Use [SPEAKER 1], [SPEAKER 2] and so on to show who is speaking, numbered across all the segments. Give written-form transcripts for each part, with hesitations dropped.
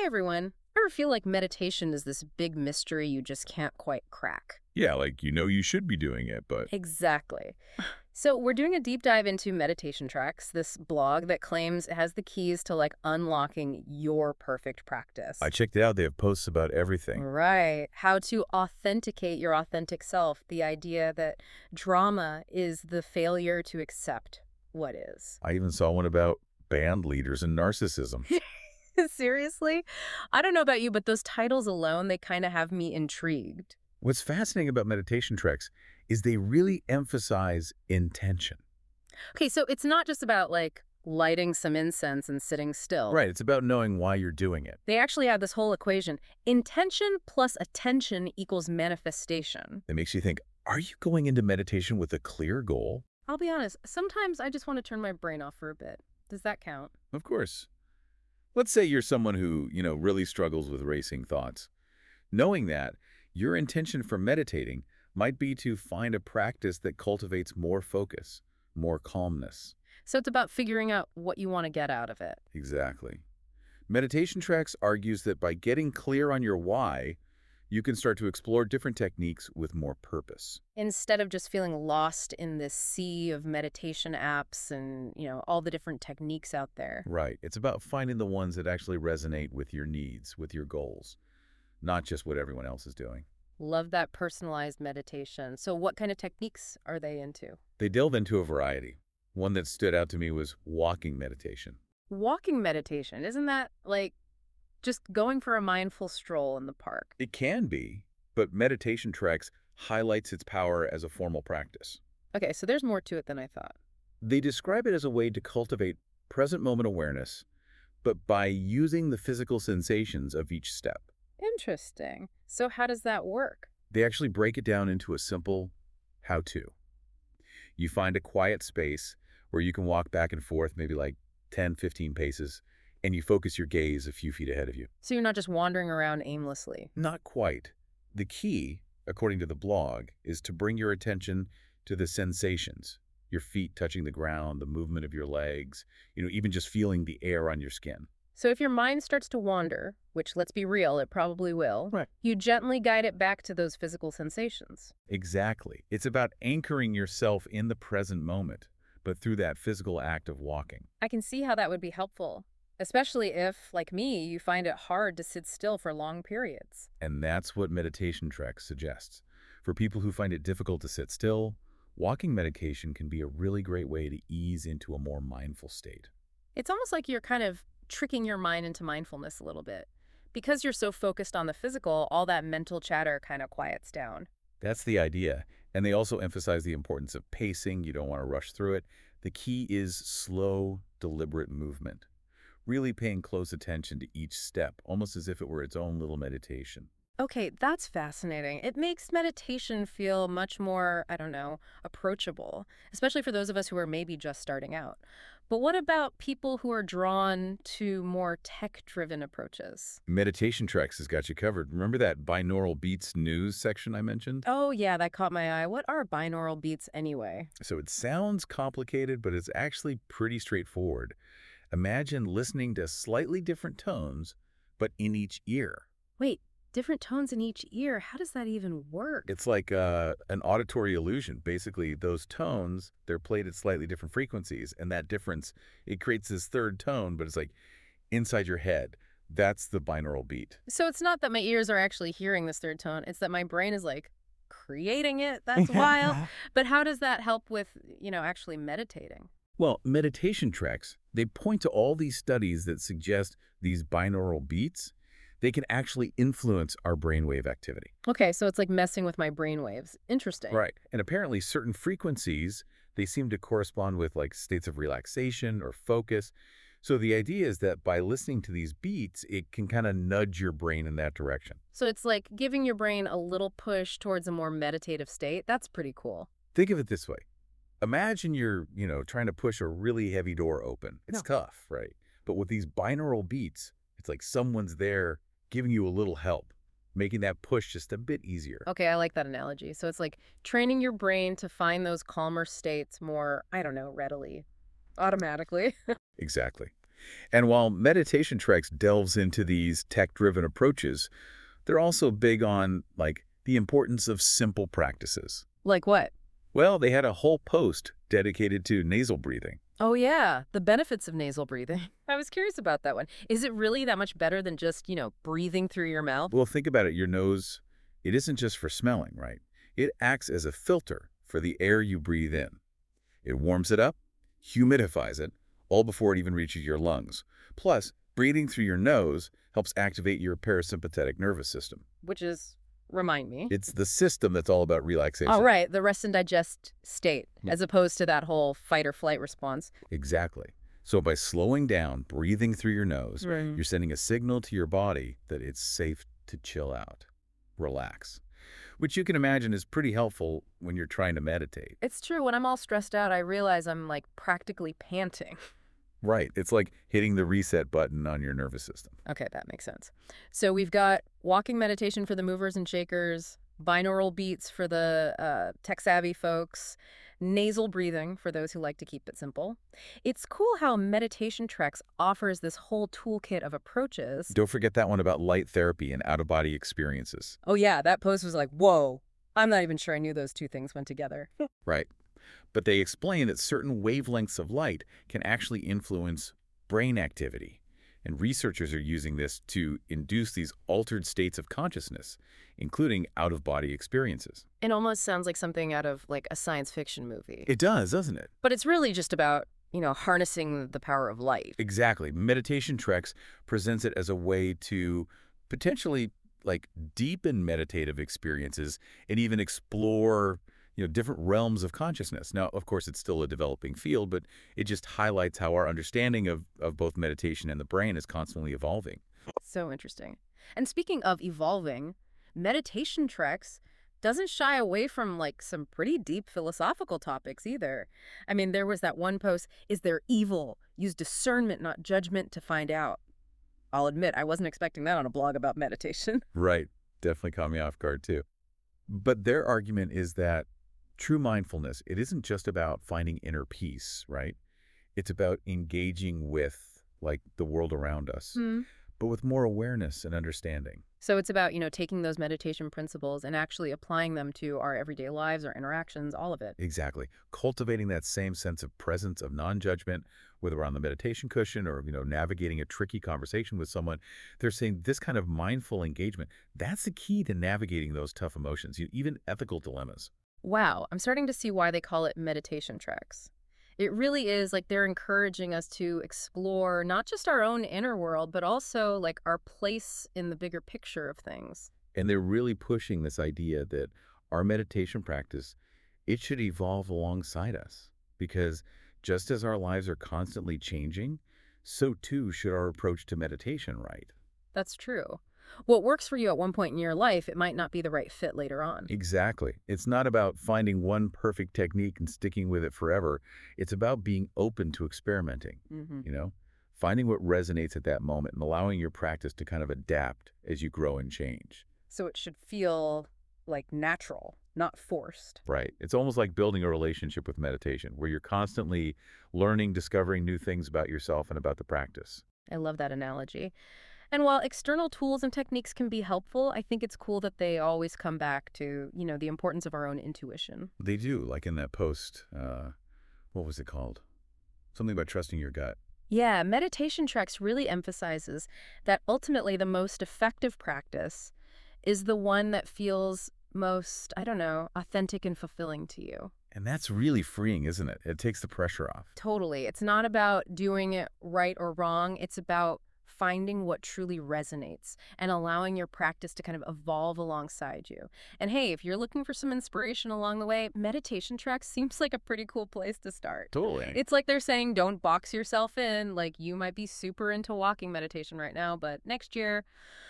[SPEAKER 1] Hey everyone. Ever feel like meditation is this big mystery you just can't quite crack?
[SPEAKER 2] Yeah, like you should be doing it, but
[SPEAKER 1] Exactly. So, we're doing a deep dive into Meditation Tracks, this blog that claims it has the keys to unlocking your perfect
[SPEAKER 2] I
[SPEAKER 1] practice.
[SPEAKER 2] checked it out. They have posts about everything.
[SPEAKER 1] Right. How to authenticate your authentic self, the idea that drama is the failure to accept what is.
[SPEAKER 2] I even saw one about band leaders and narcissism.
[SPEAKER 1] Seriously? I don't know about you, but those titles alone, they kind of have me intrigued.
[SPEAKER 2] What's fascinating about meditation treks is they really emphasize intention.
[SPEAKER 1] Okay, so it's not just about lighting some incense and sitting still.
[SPEAKER 2] Right, it's about knowing why you're doing it.
[SPEAKER 1] They actually have this whole equation. Intention plus attention equals manifestation.
[SPEAKER 2] It makes you think, are you going into meditation with a clear goal?
[SPEAKER 1] I'll be honest, sometimes I just want to turn my brain off for a bit. Does that count?
[SPEAKER 2] Of course. Let's say you're someone who really struggles with racing thoughts. Knowing that, your intention for meditating might be to find a practice that cultivates more focus, more calmness.
[SPEAKER 1] So it's about figuring out what you want to get out of it.
[SPEAKER 2] Exactly. Meditation Tracks argues that by getting clear on your why, you can start to explore different techniques with more purpose.
[SPEAKER 1] Instead of just feeling lost in this sea of meditation apps and, all the different techniques out there.
[SPEAKER 2] Right. It's about finding the ones that actually resonate with your needs, with your goals, not just what everyone else is doing.
[SPEAKER 1] Love that personalized meditation. So what kind of techniques are they into?
[SPEAKER 2] They delve into a variety. One that stood out to me was walking meditation.
[SPEAKER 1] Walking meditation, isn't that just going for a mindful stroll in the park?
[SPEAKER 2] It can be, but Meditation Tracks highlights its power as a formal practice.
[SPEAKER 1] Okay, so there's more to it than I thought.
[SPEAKER 2] They describe it as a way to cultivate present moment awareness, but by using the physical sensations of each step.
[SPEAKER 1] Interesting. So how does that work?
[SPEAKER 2] They actually break it down into a simple how-to. You find a quiet space where you can walk back and forth, maybe like 10, 15 paces, and you focus your gaze a few feet ahead of you.
[SPEAKER 1] So you're not just wandering around aimlessly.
[SPEAKER 2] Not quite. The key, according to the blog, is to bring your attention to the sensations. Your feet touching the ground, the movement of your legs, even just feeling the air on your skin.
[SPEAKER 1] So if your mind starts to wander, which let's be real, it probably will,
[SPEAKER 2] Right.
[SPEAKER 1] you gently guide it back to those physical sensations.
[SPEAKER 2] Exactly. It's about anchoring yourself in the present moment, but through that physical act of walking.
[SPEAKER 1] I can see how that would be helpful, especially if, like me, you find it hard to sit still for long periods.
[SPEAKER 2] And that's what Meditation Treks suggests. For people who find it difficult to sit still, walking meditation can be a really great way to ease into a more mindful state.
[SPEAKER 1] It's almost like you're kind of tricking your mind into mindfulness a little bit. Because you're so focused on the physical, all that mental chatter kind of quiets down.
[SPEAKER 2] That's the idea. And they also emphasize the importance of pacing. You don't want to rush through it. The key is slow, deliberate movement. Really paying close attention to each step, almost as if it were its own little meditation.
[SPEAKER 1] Okay, that's fascinating. It makes meditation feel much more, I don't know, approachable, especially for those of us who are maybe just starting out. But what about people who are drawn to more tech-driven approaches?
[SPEAKER 2] Meditation Treks has got you covered. Remember that binaural beats news section I mentioned?
[SPEAKER 1] Oh, yeah, that caught my eye. What are binaural beats anyway?
[SPEAKER 2] So it sounds complicated, but it's actually pretty straightforward. Imagine listening to slightly different tones, but in each ear.
[SPEAKER 1] Wait, different tones in each ear. How does that even work?
[SPEAKER 2] It's like an auditory illusion. Basically, those tones, they're played at slightly different frequencies, and that difference, it creates this third tone, but it's like inside your head. That's the binaural beat.
[SPEAKER 1] So it's not that my ears are actually hearing this third tone, it's that my brain is creating it. That's wild. But how does that help with, actually meditating?
[SPEAKER 2] Well, meditation tracks, they point to all these studies that suggest these binaural beats, they can actually influence our brainwave activity.
[SPEAKER 1] Okay, so it's like messing with my brain waves. Interesting.
[SPEAKER 2] Right. And apparently certain frequencies, they seem to correspond with like states of relaxation or focus. So the idea is that by listening to these beats, it can kind of nudge your brain in that direction.
[SPEAKER 1] So it's like giving your brain a little push towards a more meditative state. That's pretty cool.
[SPEAKER 2] Think of it this way. Imagine you're trying to push a really heavy door open. It's
[SPEAKER 1] No.
[SPEAKER 2] tough, right? But with these binaural beats, it's like someone's there giving you a little help, making that push just a bit easier.
[SPEAKER 1] Okay, I like that analogy. So it's like training your brain to find those calmer states more, I don't know, readily, automatically.
[SPEAKER 2] Exactly. And while Meditation Treks delves into these tech-driven approaches, they're also big on, like, the importance of simple practices.
[SPEAKER 1] Like what?
[SPEAKER 2] Well, they had a whole post dedicated to nasal breathing.
[SPEAKER 1] Oh, yeah, the benefits of nasal breathing. I was curious about that one. Is it really that much better than just, breathing through your mouth?
[SPEAKER 2] Well, think about it. Your nose, it isn't just for smelling, right? It acts as a filter for the air you breathe in. It warms it up, humidifies it, all before it even reaches your lungs. Plus, breathing through your nose helps activate your parasympathetic nervous system.
[SPEAKER 1] Which is, remind me.
[SPEAKER 2] It's the system that's all about
[SPEAKER 1] All
[SPEAKER 2] relaxation.
[SPEAKER 1] right, the rest and digest state,
[SPEAKER 2] Yeah.
[SPEAKER 1] as opposed to that whole fight or flight response.
[SPEAKER 2] Exactly. So by slowing down, breathing through your nose,
[SPEAKER 1] Right.
[SPEAKER 2] you're sending a signal to your body that it's safe to chill out, relax, which you can imagine is pretty helpful when you're trying to meditate.
[SPEAKER 1] It's true, when I'm all stressed out, I realize I'm like practically panting.
[SPEAKER 2] Right. It's like hitting the reset button on your nervous system.
[SPEAKER 1] Okay, that makes sense. So we've got walking meditation for the movers and shakers, binaural beats for the tech-savvy folks, nasal breathing for those who like to keep it simple. It's cool how Meditation Treks offers this whole toolkit of approaches.
[SPEAKER 2] Don't forget that one about light therapy and out-of-body experiences.
[SPEAKER 1] Oh yeah, that post was like, whoa, I'm not even sure I knew those two things went together.
[SPEAKER 2] Right. But they explain that certain wavelengths of light can actually influence brain activity. And researchers are using this to induce these altered states of consciousness, including out-of-body experiences.
[SPEAKER 1] It almost sounds like something out of like a science fiction movie.
[SPEAKER 2] It does, doesn't it?
[SPEAKER 1] But it's really just about, harnessing the power of light.
[SPEAKER 2] Exactly. Meditation Treks presents it as a way to potentially like deepen meditative experiences and even explore different realms of consciousness. Now, of course, it's still a developing field, but it just highlights how our understanding of both meditation and the brain is constantly evolving.
[SPEAKER 1] So interesting. And speaking of evolving, Meditation Treks doesn't shy away from like some pretty deep philosophical topics either. I mean, there was that one post, is there evil? Use discernment, not judgment to find out. I'll admit, I wasn't expecting that on a blog about meditation.
[SPEAKER 2] Right. Definitely caught me off guard, too. But their argument is that true mindfulness, it isn't just about finding inner peace, right? It's about engaging with, like, the world around us,
[SPEAKER 1] Hmm.
[SPEAKER 2] but with more awareness and understanding.
[SPEAKER 1] So it's about, taking those meditation principles and actually applying them to our everyday lives, our interactions, all of it.
[SPEAKER 2] Exactly. Cultivating that same sense of presence, of non-judgment, whether we're on the meditation cushion or, navigating a tricky conversation with someone. They're saying this kind of mindful engagement, that's the key to navigating those tough emotions, even ethical dilemmas.
[SPEAKER 1] Wow, I'm starting to see why they call it Meditation Treks. It really is like they're encouraging us to explore not just our own inner world, but also like our place in the bigger picture of things.
[SPEAKER 2] And they're really pushing this idea that our meditation practice, it should evolve alongside us. Because just as our lives are constantly changing, so too should our approach to meditation, right?
[SPEAKER 1] That's true. What works for you at one point in your life, it might not be the right fit later on.
[SPEAKER 2] Exactly. It's not about finding one perfect technique and sticking with it forever. It's about being open to experimenting,
[SPEAKER 1] Hmm.
[SPEAKER 2] you know, finding what resonates at that moment and allowing your practice to kind of adapt as you grow and change.
[SPEAKER 1] So it should feel like natural, not forced.
[SPEAKER 2] Right. It's almost like building a relationship with meditation where you're constantly learning, discovering new things about yourself and about the practice.
[SPEAKER 1] I love that analogy. And while external tools and techniques can be helpful, I think it's cool that they always come back to, the importance of our own intuition.
[SPEAKER 2] They do, like in that post, what was it called? Something about trusting your gut.
[SPEAKER 1] Yeah, Meditation Treks really emphasizes that ultimately the most effective practice is the one that feels most, I don't know, authentic and fulfilling to you.
[SPEAKER 2] And that's really freeing, isn't it? It takes the pressure off.
[SPEAKER 1] Totally. It's not about doing it right or wrong. It's about finding what truly resonates and allowing your practice to kind of evolve alongside you. And hey, if you're looking for some inspiration along the way, Meditation Treks seems like a pretty cool place to start.
[SPEAKER 2] Totally.
[SPEAKER 1] It's like they're saying, don't box yourself in. Like, you might be super into walking meditation right now, but next year,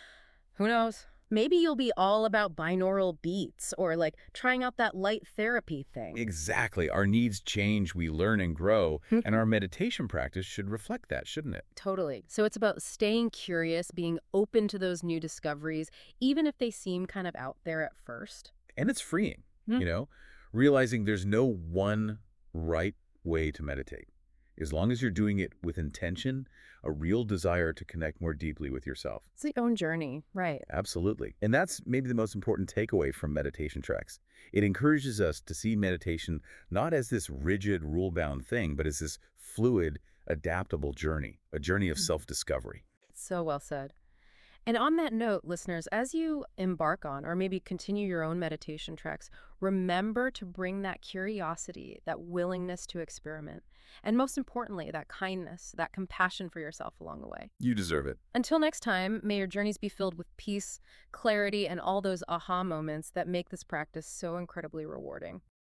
[SPEAKER 1] who knows? Maybe you'll be all about binaural beats or like trying out that light therapy thing.
[SPEAKER 2] Exactly. Our needs change, we learn and grow,
[SPEAKER 1] Hmm.
[SPEAKER 2] and our meditation practice should reflect that, shouldn't it?
[SPEAKER 1] Totally. So it's about staying curious, being open to those new discoveries, even if they seem kind of out there at first.
[SPEAKER 2] And it's freeing,
[SPEAKER 1] Hmm.
[SPEAKER 2] realizing there's no one right way to meditate. as long as you're doing it with intention, a real desire to connect more deeply with yourself.
[SPEAKER 1] It's the own journey, right?
[SPEAKER 2] Absolutely. And that's maybe the most important takeaway from meditation tracks. It encourages us to see meditation not as this rigid, rule-bound thing, but as this fluid, adaptable journey, a journey of
[SPEAKER 1] Mm.
[SPEAKER 2] self-discovery.
[SPEAKER 1] So well said. And on that note, listeners, as you embark on or maybe continue your own meditation tracks, remember to bring that curiosity, that willingness to experiment, and most importantly, that kindness, that compassion for yourself along the way.
[SPEAKER 2] You deserve it.
[SPEAKER 1] Until next time, may your journeys be filled with peace, clarity, and all those aha moments that make this practice so incredibly rewarding.